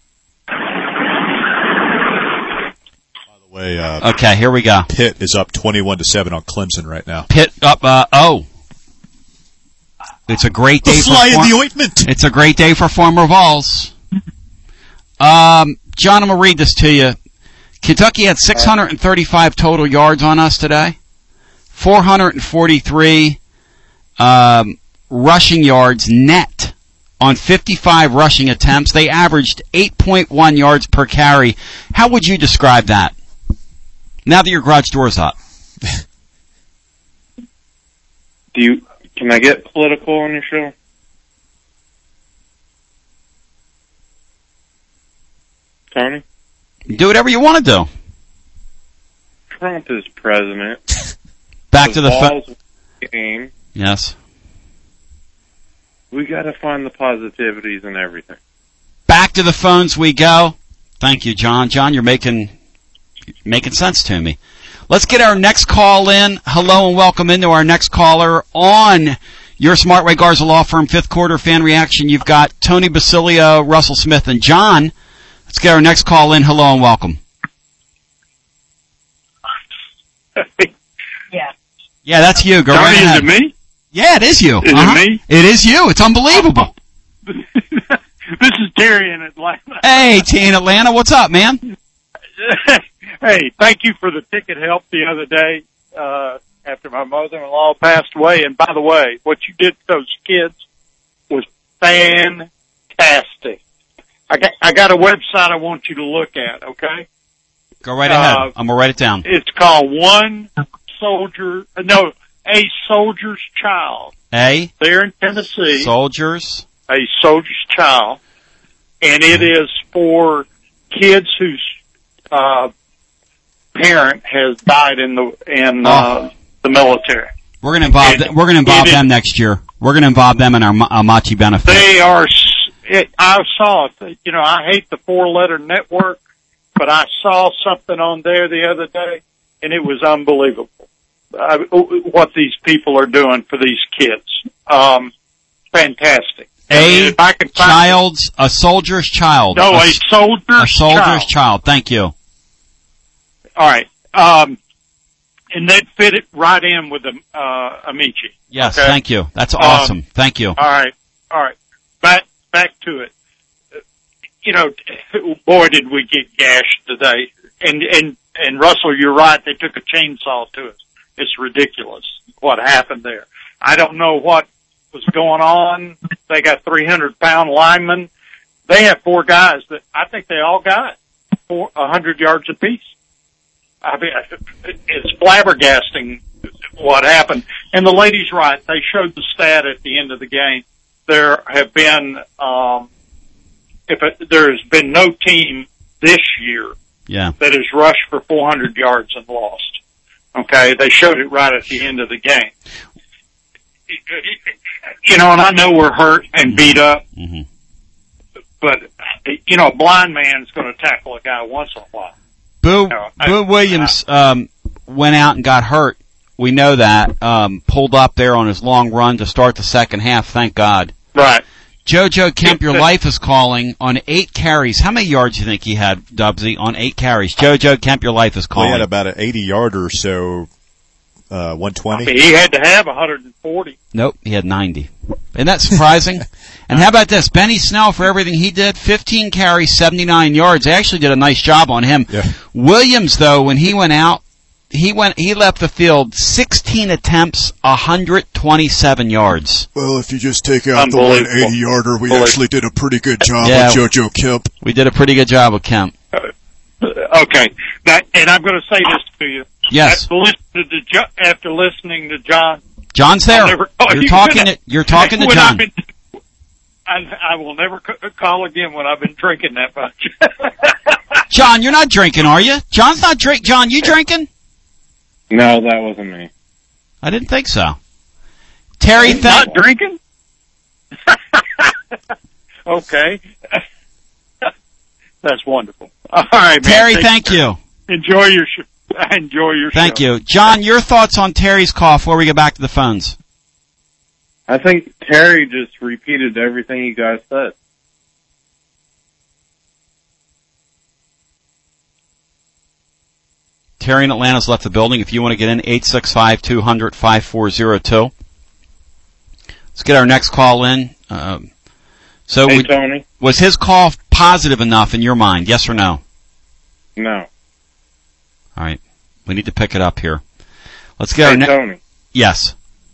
by the way, uh, Okay, here we go. Pitt is up twenty-one to seven on Clemson right now. Pitt up, uh, oh. It's a great day The for fly in for- the ointment. It's a great day for former Vols. Um, John, I'm going to read this to you. Kentucky had six hundred thirty-five total yards on us today. four hundred forty-three um, rushing yards net on fifty-five rushing attempts. They averaged eight point one yards per carry. How would you describe that? Now that your garage door's up. Do you? Can I get political on your show? Tony? Do whatever you want to do. Trump is president. Back to the Vols phone. game. Yes. We got to find the positivities in everything. Back to the phones we go. Thank you, John. John, you're making making sense to me. Let's get our next call in. Hello and welcome into our next caller on your Smartway Garza Law Firm fifth quarter fan reaction. You've got Tony Basilio, Russell Smith, and John. Let's get our next call in. Hello and welcome. Yeah. Yeah, that's you. Go Tony, right ahead. is it me? Yeah, it is you. Is uh-huh. it me? It is you. It's unbelievable. This is Terry in Atlanta. Hey, T in Atlanta. What's up, man? Hey, thank you for the ticket help the other day uh, after my mother-in-law passed away. And by the way, what you did to those kids was fantastic. I got, I got a website I want you to look at, okay? Go right ahead. Uh, I'm going to write it down. It's called One Soldier, no, A Soldier's Child. A? There in Tennessee. Soldiers. A Soldier's Child. And it is for kids whose uh, parent has died in the in uh, the military. We're going to involve And th- we're going to involve it them is- next year. We're going to involve them in our Ma- uh, Machi benefit. They are. s- It, I saw it. You know, I hate the four-letter network, but I saw something on there the other day, and it was unbelievable. Uh, what these people are doing for these kids. Um, fantastic. A If I can find child's a soldier's child. No, a, a soldier's a soldier's child. child. Thank you. All right. Um, and that fit it right in with the uh, Amici. Yes, Okay? thank you. That's Um, awesome. Thank you. All right. All right. Back back to it. Uh, You know, boy, did we get gashed today. And and and Russell, you're right. They took a chainsaw to us. It's ridiculous what happened there. I don't know what was going on. They got three hundred pound linemen. They have four guys that I think they all got four a hundred yards apiece. I mean, it's flabbergasting what happened. And the lady's right. They showed the stat at the end of the game. There have been, um, if it, there's been no team this year Yeah. that has rushed for four hundred yards and lost. Okay, they showed it right at the end of the game. You know, and I know we're hurt and beat up, Mm-hmm. but you know, a blind man's going to tackle a guy once in a while. Boo, No, I- Boo Williams um, went out and got hurt. We know that. Um, pulled up there on his long run to start the second half. Thank God. Right. JoJo Kemp, your life is calling on eight carries. How many yards do you think he had, Dubsy, on eight carries? JoJo Kemp, your life is Well, calling. he had about an eighty-yarder or so, uh, one twenty. He had to have one hundred forty. Nope, he had ninety. Isn't that surprising? And how about this? Benny Snell, for everything he did, fifteen carries, seventy-nine yards. They actually did a nice job on him. Yeah. Williams, though, when he went out, he went, he left the field sixteen attempts, one hundred twenty-seven yards. Well, if you just take out the one Unbelievable. eighty-yarder, we Unbelievable. actually did a pretty good job Yeah. with JoJo Kemp. We did a pretty good job with Kemp. Okay, that, and I'm going to say this to you. Yes. After listening to, Jo- after listening to John, John's there. I'll never call You're you talking when I- to, you're talking to when John. I've been, I, I will never c- call again when I've been drinking that much. John, you're not drinking, are you? John's not drink. John, you drinking? No, that wasn't me. I didn't think so. Terry, Not thank, drinking? Okay. That's wonderful. All right, man. Terry, Take thank care. you. Enjoy your sh- enjoy your Thank show. you. John, your thoughts on Terry's call before we get back to the phones? I think Terry just repeated everything you guys said. Terry in Atlanta's left the building. If you want to get in, eight six five, two hundred, five four zero two. Let's get our next call in. Um, so Hey, we, Tony. was his call positive enough in your mind, yes or no? No. All right. We need to pick it up here. Let's get Hey, our next... Tony. Yes.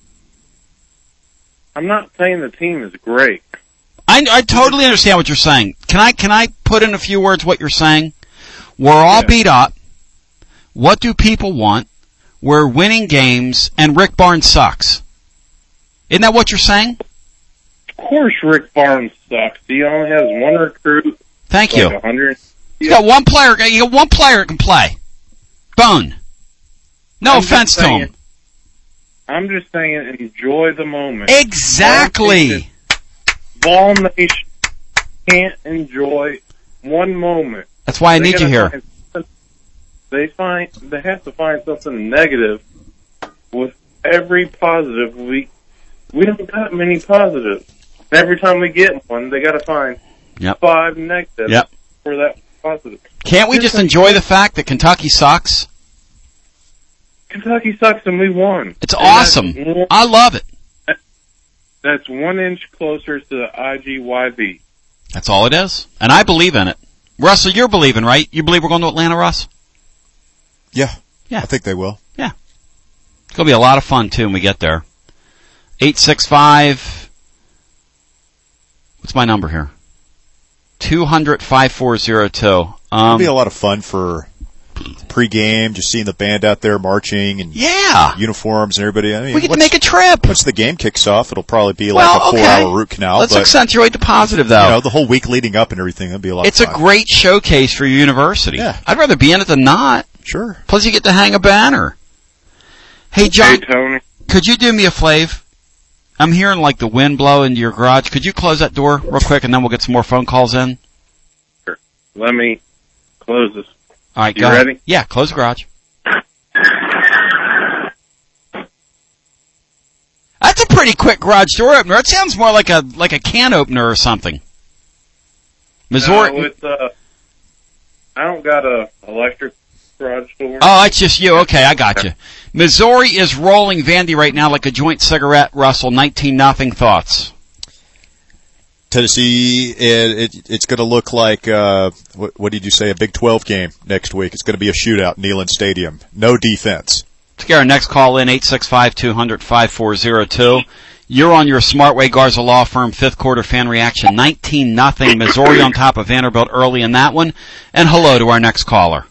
I'm not saying the team is great. I, I totally understand what you're saying. Can I can I put in a few words what you're saying? We're all Yeah. beat up. What do people want? We're winning games, and Rick Barnes sucks. Isn't that what you're saying? Of course Rick Barnes sucks. He only has one recruit. Thank like you. one hundred. You got one player. You got one player that can play. Bone. No I'm just offense to saying- him. I'm just saying enjoy the moment. Exactly. Ball Nation can't enjoy one moment. That's why I They need you gotta here. find some- they find they have to find something negative with every positive. We we don't got many positives. Every time we get one, they got to find yep. five negatives yep. for that positive. Can't we just enjoy the fact that Kentucky sucks? Kentucky sucks and we won. It's and awesome. One, I love it. That's one inch closer to the I G Y V. That's all it is. And I believe in it. Russell, you're believing, right? You believe we're going to Atlanta, Russ? Yeah. Yeah. I think they will. Yeah. It's going to be a lot of fun, too, when we get there. eight six five, what's my number here? two hundred, five four zero two. Um, It'll be a lot of fun for pre-game, just seeing the band out there marching and yeah. uniforms and everybody. I mean, we get to make a trip. Once the game kicks off, it'll probably be well, like a okay. four-hour root canal. Let's but, accentuate the positive, though. You know, the whole week leading up and everything, that'll be a lot it's of fun. It's a great showcase for your university. Yeah. I'd rather be in it than not. Sure. Plus, you get to hang a banner. Hey, John, hey, Tony. Could you do me a flav? I'm hearing like the wind blow into your garage. Could you close that door real quick, and then we'll get some more phone calls in? Sure. Let me close this. All right, you go ready? ahead. Yeah, close the garage. That's a pretty quick garage door opener. It sounds more like a like a can opener or something. Missouri. No, it's, uh, I don't got a electric garage door. Oh, it's just you. Okay, I got you. Missouri is rolling Vandy right now like a joint cigarette. Russell, nineteen nothing. Thoughts? Tennessee, it, it, it's going to look like, uh, what, what did you say, a Big twelve game next week. It's going to be a shootout in Neyland Stadium. No defense. Let's get our next call in, eight six five, two hundred, five four zero two. You're on your Smartway Garza Law Firm fifth quarter fan reaction. nineteen nothing. Missouri on top of Vanderbilt early in that one. And hello to our next caller.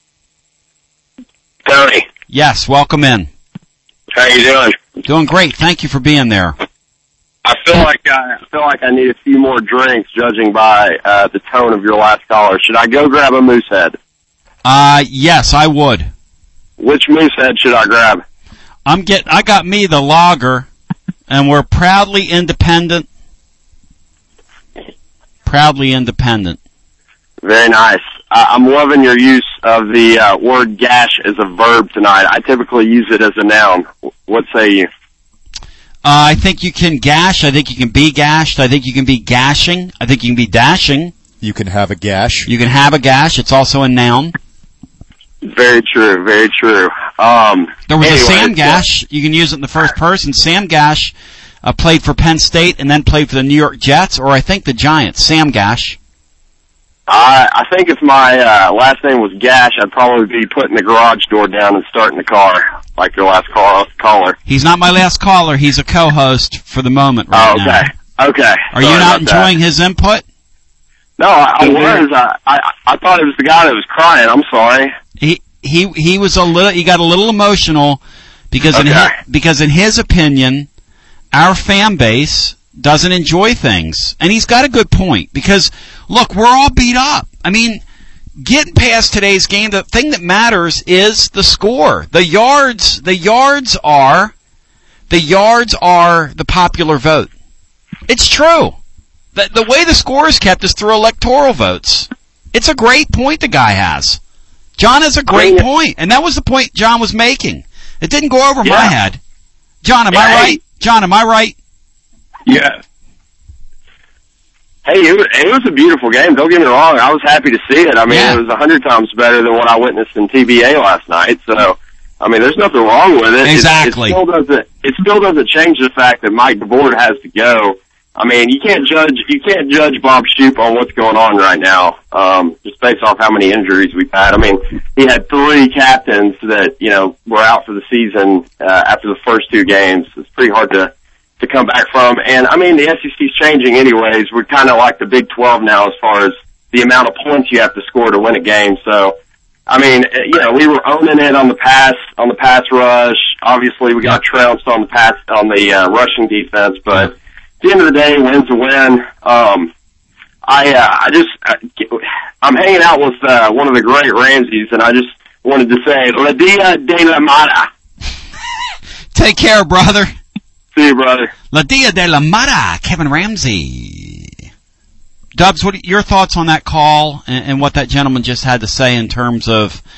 Tony. Yes, welcome in. How you doing? Doing great. Thank you for being there. I feel like I, I feel like I need a few more drinks, judging by uh, the tone of your last caller. Should I go grab a Moosehead? Uh, yes, I would. Which Moosehead should I grab? I'm get. I got me the lager, and we're proudly independent. Proudly independent. Very nice. Uh, I'm loving your use of the uh, word gash as a verb tonight. I typically use it as a noun. What say you? Uh, I think you can gash. I think you can be gashed. I think you can be gashing. I think you can be dashing. You can have a gash. You can have a gash. It's also a noun. Very true. Very true. Um, there was anyway, a Sam Gash. You can use it in the first person. Sam Gash uh, played for Penn State and then played for the New York Jets, or I think the Giants. Sam Gash. I, I think if my uh, last name was Gash, I'd probably be putting the garage door down and starting the car, like your last call, caller. He's not my last caller. He's a co-host for the moment right oh, okay. now. Okay. Are Sorry you not enjoying that. his input? No, I, I was. I, I I thought it was the guy that was crying. I'm sorry. He he he was a little. He got a little emotional because okay. in his, because in his opinion, our fan base doesn't enjoy things, and he's got a good point. Because look, we're all beat up. I mean, getting past today's game, the thing that matters is the score. The yards. The yards are the yards are the popular vote. It's true. The, the way the score is kept is through electoral votes. It's a great point the guy has. John has a great point, and that was the point John was making. It didn't go over yeah. my head. John, am yeah, I hey. right? John, am I right? Yeah. Hey, it was, it was a beautiful game. Don't get me wrong. I was happy to see it. I mean, yeah. it was a hundred times better than what I witnessed in T B A last night. So, I mean, there's nothing wrong with it. Exactly. It, it still doesn't. It still doesn't change the fact that Mike DeBoer has to go. I mean, you can't judge you can't judge Bob Shoop on what's going on right now, um, just based off how many injuries we've had. I mean, he had three captains that you know were out for the season uh, after the first two games. It's pretty hard to to come back from. And I mean, the S E C's changing anyways. We're kind of like the Big twelve now as far as the amount of points you have to score to win a game. So, I mean, you know, we were owning it on the pass on the pass rush. Obviously, we got trounced on the pass on the uh, rushing defense, but. At the end of the day, win's a win. Um, I, uh, I just, I, I'm hanging out with, uh, one of the great Ramseys, and I just wanted to say, La Dia de la Mara. Take care, brother. See you, brother. La Dia de la Mara, Kevin Ramsey. Dubs, what are your thoughts on that call and, and what that gentleman just had to say in terms of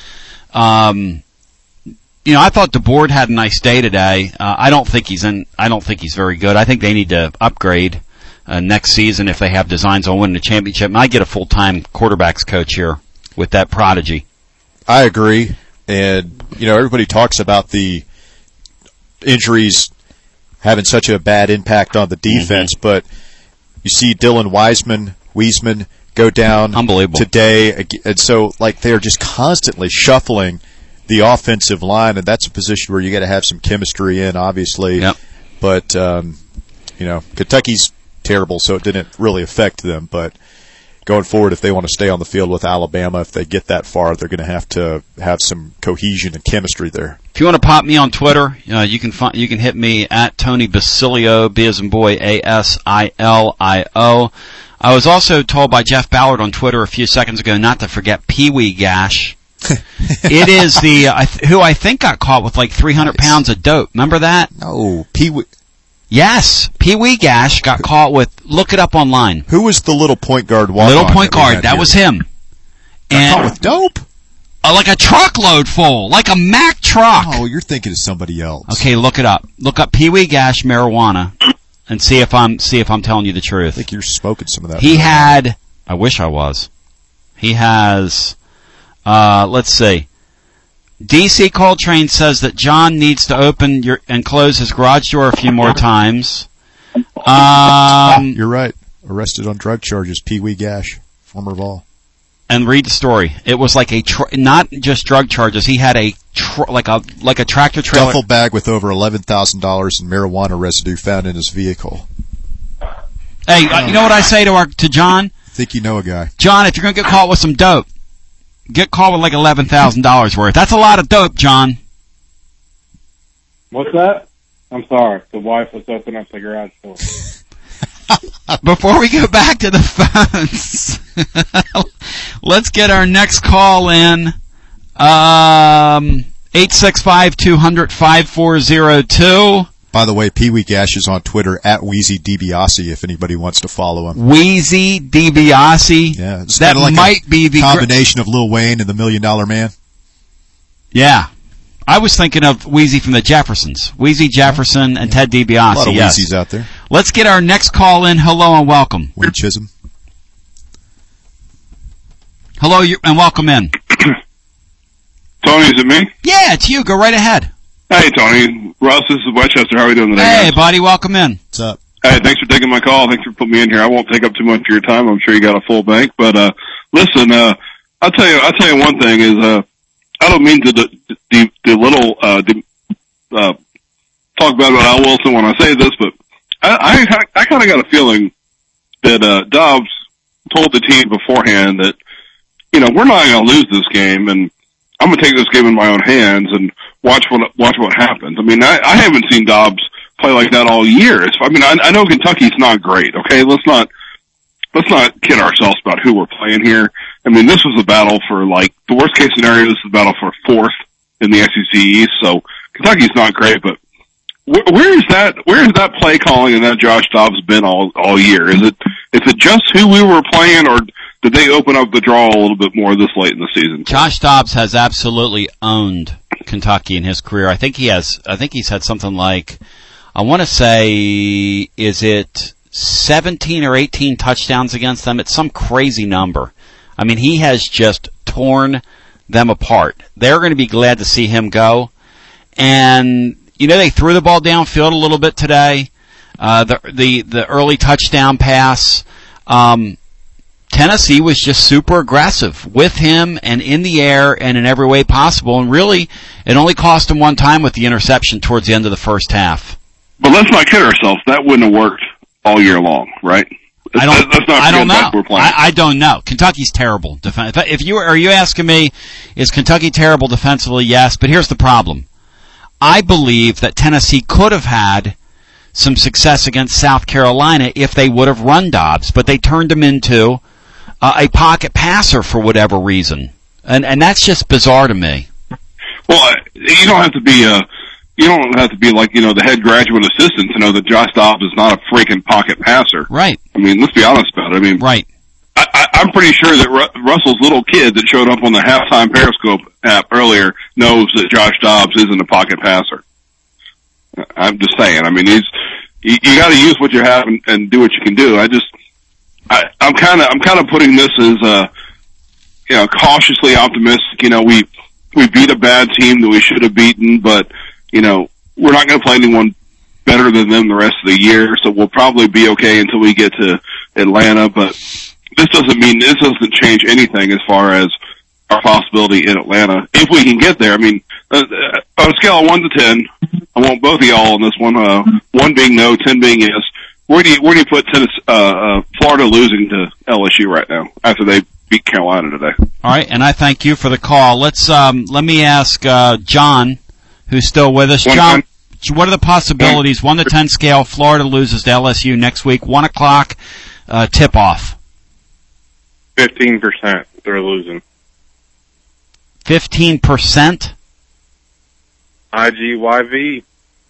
Um, you know, I thought DeBoer had a nice day today. Uh, I don't think he's in. I don't think he's very good. I think they need to upgrade uh, next season if they have designs on winning a championship. And I get a full-time quarterbacks coach here with that prodigy. I agree. And, you know, everybody talks about the injuries having such a bad impact on the defense, mm-hmm. but you see Dylan Wiseman, Wiesman go down Unbelievable. today. And so, like, they're just constantly shuffling the offensive line, and that's a position where you got to have some chemistry in, obviously. Yep. But, um, you know, Kentucky's terrible, so it didn't really affect them. But going forward, if they want to stay on the field with Alabama, if they get that far, they're going to have to have some cohesion and chemistry there. If you want to pop me on Twitter, uh, you can find, you can hit me at Tony Basilio, B as in boy, A S I L I O. I was also told by Jeff Ballard on Twitter a few seconds ago not to forget Pee Wee Gash. It is the uh, who I think got caught with like three hundred pounds of dope. Remember that? No, Pee Wee. Yes, Pee Wee Gash got caught with. Look it up online. Who was the little point guard? Little point guard. That, that was him. Got and caught with dope. Uh, like a truckload full, like a Mack truck. Oh, you're thinking of somebody else. Okay, look it up. Look up Pee Wee Gash marijuana, and see if I'm see if I'm telling you the truth. I think you're smoking some of that. He had. I wish I was. He has. Uh, let's see. D C Coltrane says that John needs to open your and close his garage door a few more times. Um, You're right. Arrested on drug charges, Pee Wee Gash, former Vol. And read the story. It was like a tr- not just drug charges. He had a tr- like a like a tractor trailer duffel bag with over eleven thousand dollars in marijuana residue found in his vehicle. Hey, uh, you know what I say to our to John? I think you know a guy. John, if you're gonna get caught with some dope, get caught with like eleven thousand dollars worth. That's a lot of dope, John. What's that? I'm sorry. The wife was opening up the garage door. Before we go back to the phones, let's get our next call in. Um, eight six five, two hundred, five four zero two. By the way, Pee Wee Gash is on Twitter at Wheezy DiBiase if anybody wants to follow him. Wheezy DiBiase? Yeah, it's that like might a be the combination gr- of Lil Wayne and the Million Dollar Man. Yeah. I was thinking of Wheezy from the Jeffersons. Wheezy Jefferson and Ted DiBiase. A lot of yes. Wheezys out there. Let's get our next call in. Hello and welcome. Wayne Chisholm. Hello and welcome in. Tony, is it me? Yeah, it's you. Go right ahead. Hey, Tony. Russ, this is Westchester. How are you doing today, Hey, guys? buddy. Welcome in. What's up? Hey, thanks for taking my call. Thanks for putting me in here. I won't take up too much of your time. I'm sure you got a full bank. But, uh, listen, uh, I'll tell you, I'll tell you one thing is, uh, I don't mean to the, the, the little, uh, the, uh, talk bad about Al Wilson when I say this, but I, I, I kind of got a feeling that, uh, Dobbs told the team beforehand that, you know, we're not going to lose this game, and I'm going to take this game in my own hands and watch what, watch what happens. I mean, I, I haven't seen Dobbs play like that all year. It's, I mean, I, I know Kentucky's not great, okay? Let's not, let's not kid ourselves about who we're playing here. I mean, this was a battle for, like, the worst case scenario, this is a battle for fourth in the S E C East, so Kentucky's not great, but wh- where is that, where is that play calling and that Josh Dobbs been all, all year? Is it, is it just who we were playing, or did they open up the draw a little bit more this late in the season? Josh Dobbs has absolutely owned Kentucky in his career. I think he has, I think he's had something like, I want to say, is it seventeen or eighteen touchdowns against them? It's some crazy number. I mean, he has just torn them apart. They're going to be glad to see him go. And, you know, they threw the ball downfield a little bit today. Uh, the, the, the early touchdown pass. Um, Tennessee was just super aggressive with him and in the air and in every way possible. And really, it only cost him one time with the interception towards the end of the first half. But let's not kid ourselves. That wouldn't have worked all year long, right? I don't. Let's not I don't know. We're playing. I, I don't know. Kentucky's terrible. Defen- if you are you asking me, is Kentucky terrible defensively? Yes, but here's the problem. I believe that Tennessee could have had some success against South Carolina if they would have run Dobbs, but they turned him into uh, a pocket passer for whatever reason, and and that's just bizarre to me. Well, you don't have to be a. You don't have to be like, you know, the head graduate assistant to know that Josh Dobbs is not a freaking pocket passer. Right. I mean, let's be honest about it. I mean, right. I, I, I'm pretty sure that Ru- Russell's little kid that showed up on the halftime Periscope app earlier knows that Josh Dobbs isn't a pocket passer. I'm just saying. I mean, he's you, you got to use what you have and, and do what you can do. I just, I, I'm kind of, I'm kind of putting this as a, you know, cautiously optimistic. You know, we we beat a bad team that we should have beaten, but you know, we're not going to play anyone better than them the rest of the year, so we'll probably be okay until we get to Atlanta. But this doesn't mean this doesn't change anything as far as our possibility in Atlanta if we can get there. I mean, uh, on a scale of one to ten, I want both of y'all on this one. Uh, one being no, ten being yes. Where do you where do you put Tennessee, uh, uh, Florida losing to L S U right now after they beat Carolina today? All right, and I thank you for the call. Let's um, let me ask uh, John, who's still with us. One John, time. what are the possibilities? One to ten scale. Florida loses to L S U next week. One o'clock uh, tip off. Fifteen percent. They're losing. Fifteen percent. I G Y V.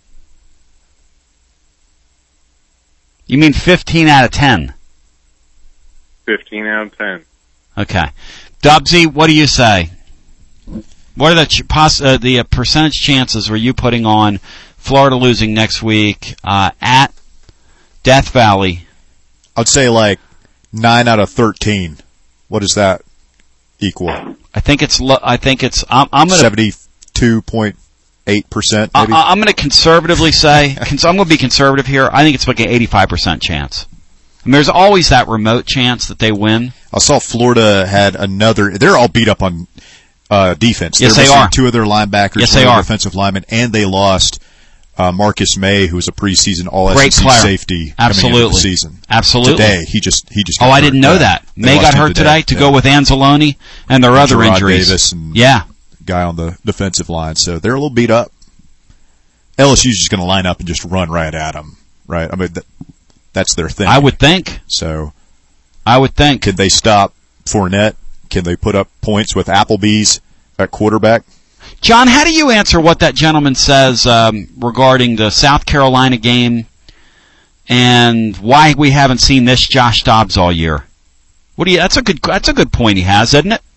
You mean fifteen out of ten? Fifteen out of ten. Okay, Dubsy, what do you say? What are the ch- poss- uh, the uh, percentage chances are you putting on Florida losing next week uh, at Death Valley? I'd say like nine out of thirteen. What does that equal? I think it's. Lo- I think it's. I'm, I'm going to seventy-two point eight percent. Maybe. I, I'm going to conservatively say. cons- I'm going to be conservative here. I think it's like an eighty-five percent chance. I mean, there's always that remote chance that they win. I saw Florida had another. They're all beat up on uh, defense. Yes, they're they missing are. Two of their linebackers, yes, one they of are. their defensive linemen, and they lost uh, Marcus May, who was a preseason All Great S E C player. safety Absolutely. coming into the season. Absolutely. Today, he just he just. Oh, got I hurt. didn't know Yeah. that. They May lost got him hurt today, to yeah. go with Anzalone and their and other Gerard injuries. Davis and yeah, guy on the defensive line, so they're a little beat up. L S U's just going to line up and just run right at them, right? I mean, that, that's their thing. I would think. So, I would think. Could they stop Fournette? Can they put up points with Applebee's at quarterback? John, how do you answer what that gentleman says um, regarding the South Carolina game and why we haven't seen this Josh Dobbs all year? What do you? That's a good. That's a good point he has, isn't it?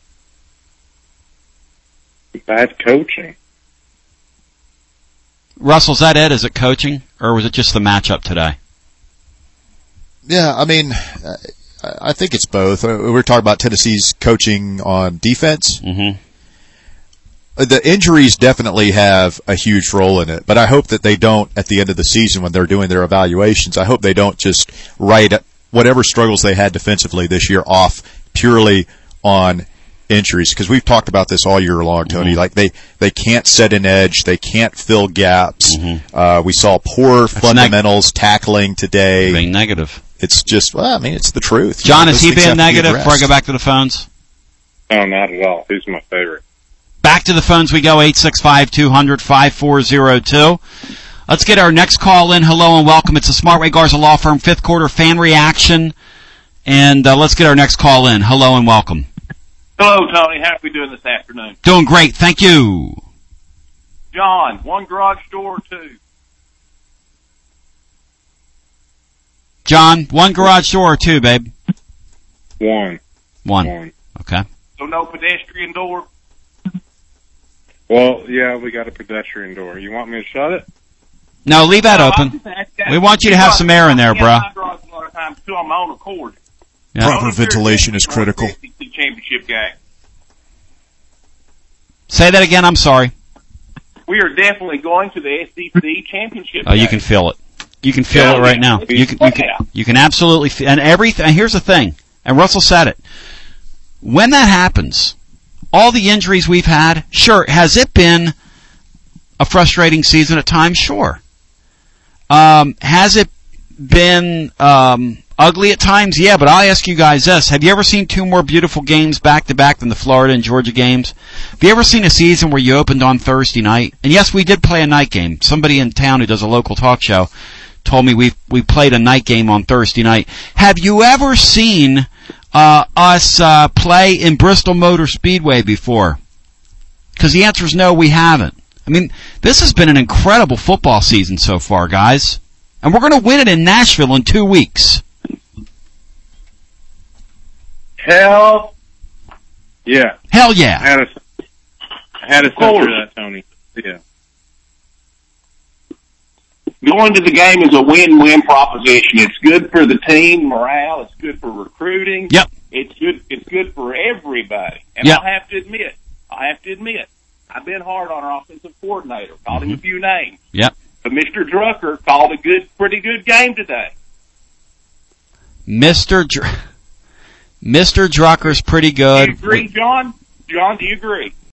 Bad coaching. Russell, is that it? Is it coaching, or was it just the matchup today? Yeah, I mean, I think it's both. We were talking about Tennessee's coaching on defense. Mm-hmm. The injuries definitely have a huge role in it, but I hope that they don't, at the end of the season when they're doing their evaluations, I hope they don't just write whatever struggles they had defensively this year off purely on injuries, because we've talked about this all year long, Tony. Mm-hmm. Like they, they can't set an edge, they can't fill gaps. Mm-hmm. Uh, we saw poor That's fundamentals neg- tackling today. Being negative. It's just, well, I mean, it's the truth. John, you know, is he those things being have to be negative before I go addressed. back to the phones? No, not at all. He's my favorite. Back to the phones we go, eight six five, two hundred, five four zero two. Let's get our next call in. Hello and welcome. It's the Smartway Garza Law Firm fifth quarter fan reaction. And uh, let's get our next call in. Hello and welcome. Hello, Tony. How are we doing this afternoon? Doing great. Thank you. John, one garage door or two? John, one garage door or two, babe? One. One. One. Okay. So no pedestrian door? Well, yeah, we got a pedestrian door. You want me to shut it? No, leave that No, I'm open. just asking- We want you to have some air in there, Yeah, bruh. my garage a lot of times too on my own accord. Yeah. Proper ventilation is critical. S E C championship game. Say that again. I'm sorry. We are definitely going to the S E C championship Oh, you game. can feel it. You can feel Yeah, it right yeah. now. You can, you can, you can absolutely feel, and everything, and here's the thing, and Russell said it. When that happens, all the injuries we've had, sure, has it been a frustrating season at times? Sure. Um, has it been, um, ugly at times? Yeah, but I'll ask you guys this. Have you ever seen two more beautiful games back to back than the Florida and Georgia games? Have you ever seen a season where you opened on Thursday night? And yes, we did play a night game. Somebody in town who does a local talk show told me we we played a night game on Thursday night. Have you ever seen uh, us uh, play in Bristol Motor Speedway before? Because the answer is no, we haven't. I mean, this has been an incredible football season so far, guys. And we're going to win it in Nashville in two weeks. Hell, yeah. Hell yeah. I had a, I had a sense of that, Tony. Yeah. Going to the game is a win-win proposition. It's good for the team morale. It's good for recruiting. Yep. It's good. It's good for everybody. And Yep. I have to admit, I have to admit, I've been hard on our offensive coordinator. Called Mm-hmm. him a few names. Yep. But Mister Drucker called a good, pretty good game today. Mister Dr- Mister Drucker's pretty Do good. you agree, John? John, do you agree?